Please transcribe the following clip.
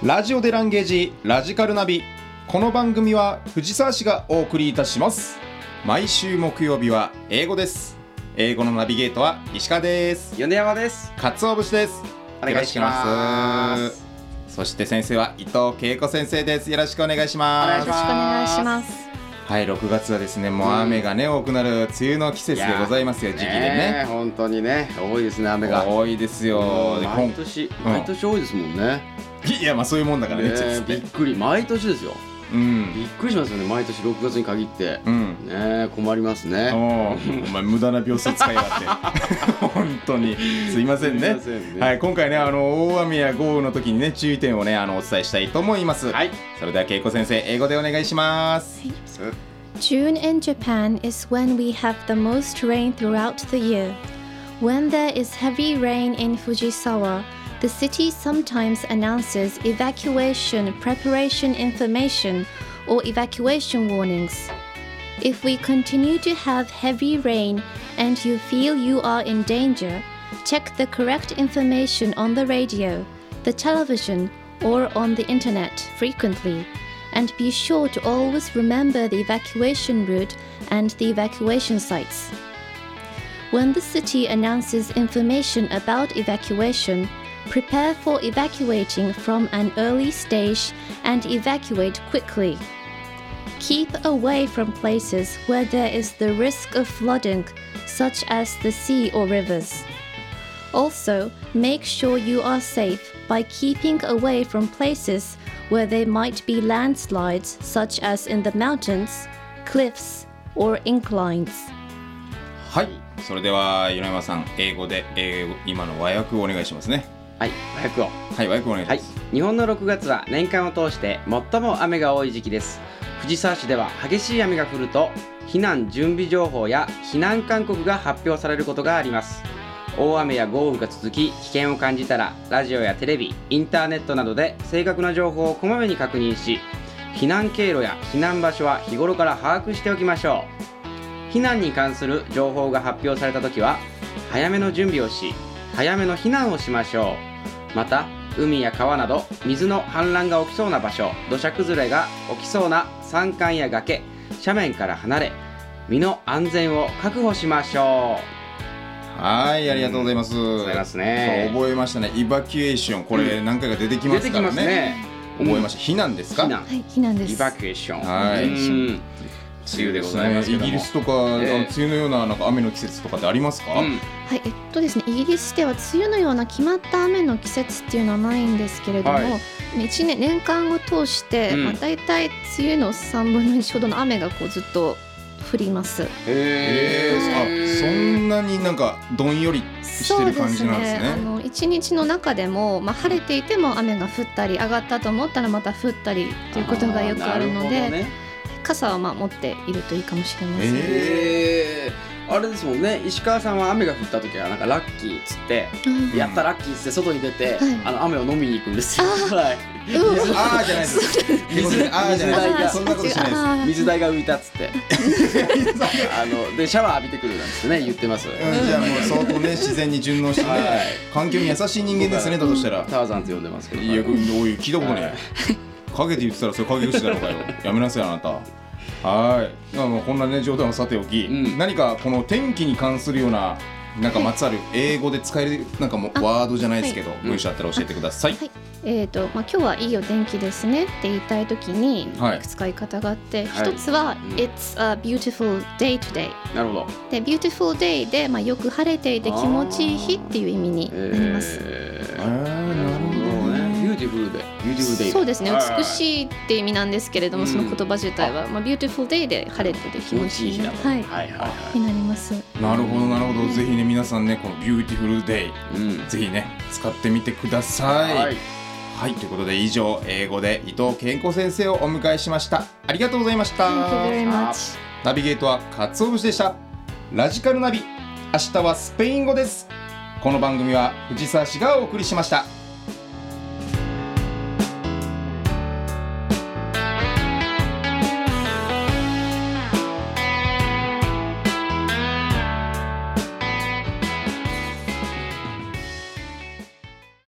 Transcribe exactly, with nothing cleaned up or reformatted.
ラジオでランゲージラジカルナビ。この番組は藤沢市がお送りいたします。毎週木曜日は英語です。英語のナビゲートは石川です。 米山です。 鰹節です。 お願いします。 そして先生は伊藤恵子先生です。よろしくお願いします。 よろしくお願いします。 はい、ろくがつはですね、もう雨がね、うん、多くなる梅雨の季節でございますよ。時期でね、 本当にね、多いですね、雨が多いですよ。 で毎年、うん、毎年多いですもんね。 いや、まあそういうもんだからね。 ね、びっくり、毎年ですよ。うん、びっくりしますよね、毎年ろくがつに限って、うん、ね、困りますね。 お, お前無駄な秒数使いやがって本当にすいません ね, すいませんね、はい、今回ね、あの大雨や豪雨の時にね、注意点をね、あのお伝えしたいと思います。はい、それでは恵子先生、英語でお願いします。はい、 June in Japan is when we have the most rain throughout the year. When there is heavy rain in Fujisawa, the city sometimes announces evacuation preparation information or evacuation warnings. If we continue to have heavy rain and you feel you are in danger, check the correct information on the radio, the television, or on the internet frequently.And be sure to always remember the evacuation route and the evacuation sites. When the city announces information about evacuation, prepare for evacuating from an early stage and evacuate quickly. Keep away from places where there is the risk of flooding, such as the sea or rivers. Also, make sure you are safe by keeping away from places.where there might be landslides, such as in the mountains, cliffs, or inclines. はい、それでは米山さん、英語で英語今の和訳をお願いしますね。 はい、和訳を。 はい、和訳をお願いします。 はい、日本のろくがつは年間を通して最も雨が多い時期です。藤沢市では激しい雨が降ると、避難準備情報や避難勧告が発表されることがあります。大雨や豪雨が続き、危険を感じたらラジオやテレビ、インターネットなどで正確な情報をこまめに確認し、避難経路や避難場所は日頃から把握しておきましょう。避難に関する情報が発表されたときは早めの準備をし、早めの避難をしましょう。また海や川など水の氾濫が起きそうな場所、土砂崩れが起きそうな山間や崖、斜面から離れ、身の安全を確保しましょう。 はい、ありがとうございます。 うん、ございますね。 覚えましたね。イバキュエーション、これ何回か出てきますからね。 出てきますね。 覚えました。避難ですか？ 避難。 はい、避難です。 イバキュエーション。 はい。うん、 梅雨でございますけども。 イギリスとか、えー、あの梅雨のようななんか雨の季節とかってありますか？うん、 はい、えっとですね、イギリスでは梅雨のような決まった雨の季節っていうのはないんですけれども、はい、いちねん年間を通して、うん、まあだいたい梅雨のさんぶんのいちほどの雨がこうずっと降ります。へえ、あ、そんなになんかどんよりしてる感じなんですね。 そうですね。あの一日の中でも、まあ、晴れていても雨が降ったり、上がったと思ったらまた降ったりということがよくあるので、ね、傘はまあ持っているといいかもしれません。 へー、あれですもんね、石川さんは雨が降った時はなんかラッキーっつって、うん、やったラッキーっつって外に出て、はい、あの雨を飲みに行くんですよ。はい、 あーじゃないです。 水代がそんなことしないです。水代が浮いたっつってあのでシャワー浴びてくるなんですね、言ってます。 うん、じゃあもう相当ね、自然に順応してね、はい、環境に優しい人間ですね。だとしたらターザンって呼んでますけど、 いや、どういう聞いたことね。影で言ってたらそれ影口だろうかよ。やめなさいあなた。はい、まあ、こんなね冗談はさておき、うん、何かこの天気に関するようななんかまつわる英語で使えるなんかもワードじゃないですけど、はい、もしあったら教えてください。はい、 えーとまあ、今日はいいお天気ですねって言いたいときにいくつか言い方があって、はい、一つは、はい、It's a beautiful day today。 なるほど。 で beautiful day で、まあ、よく晴れていて気持ちいい日っていう意味になります。 えー、あー、なるほどね。Beautiful day。Beautiful day。 そうですね、美しいって意味なんですけれども、その言葉自体は、まあ、beautiful day で晴れてて気持ちいい日、はい、はいはいはい、になります。 なるほどなるほど。ぜひね皆さんね、この beautiful day、うん、ぜひね使ってみてください。はい、はい、ということで以上、英語で伊藤恵子先生をお迎えしました。ありがとうございました。 Thank you very much。 ナビゲートは鰹節でした。ラジカルナビ、明日はスペイン語です。この番組は藤沢市がお送りしました。